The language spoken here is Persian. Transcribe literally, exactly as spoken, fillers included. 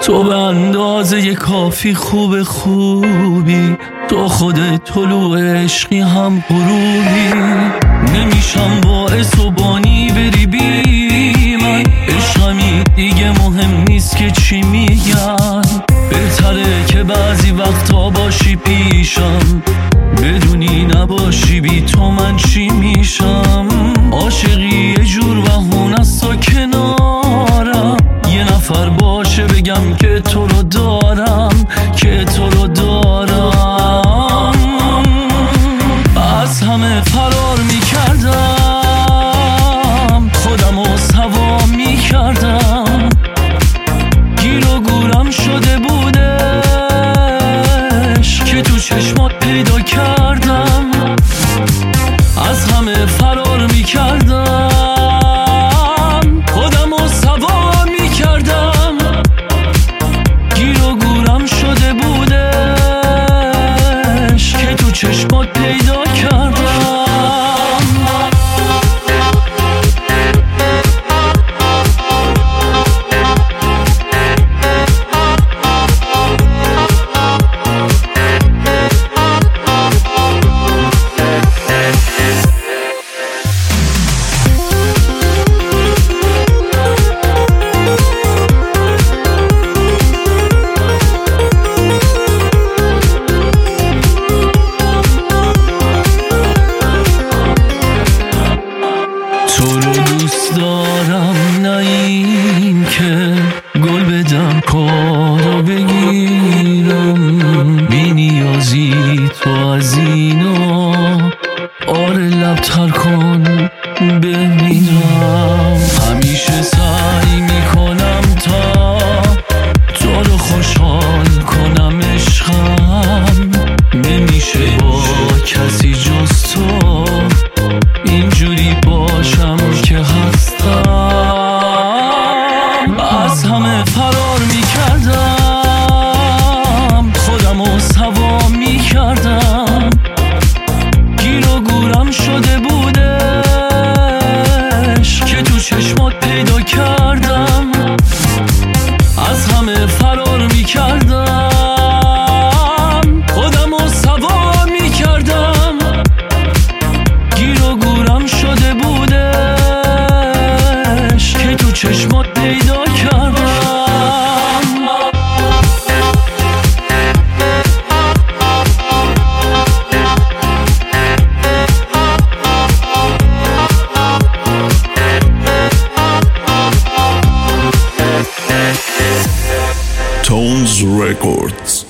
تو به اندازه کافی خوب خوبی، تو خودت طلوع عشقی هم غروبی. نمیشم باعث و بانی بری بی من، عشقمی دیگه مهم نیست که چی میگن. بهتره که بعضی وقتا باشی پیشم، بدونی نباشی بی تو من چی میشم. عاشقی یه جور بهونه است و کنارم، یه نفر باشه بگم که تو رو دارم، که تو رو دارم. از همه فرار میکردم، خودم رو سوا میکردم، گیر و گورم شده بودش که تو چشمات پیدا کردم. از همه فرار میکردم، خودم رو سوا میکردم، گیر و گورم شده بودش که تو چشمات پیدا کردم. تو رو دوست دارم، نه این که گل بدم کارو بگیرم. بی نیازی تو از اینو، آره لب تر کن بمیرم. همیشه سعی میکنم تا تو رو خوشحال کنم عشقم، نمیشه با کسی جز تو اینجوری باشم که هستم. از همه فرار میکردم، خودم رو سوا میکردم، گیر و گورم شده بودش که تو چشمات پیدا کردم. از همه فرار میکردم، خودم رو سوا میکردم، گیر و گورم شده بودش که تو چشمات پیدا کردم. Tones Records.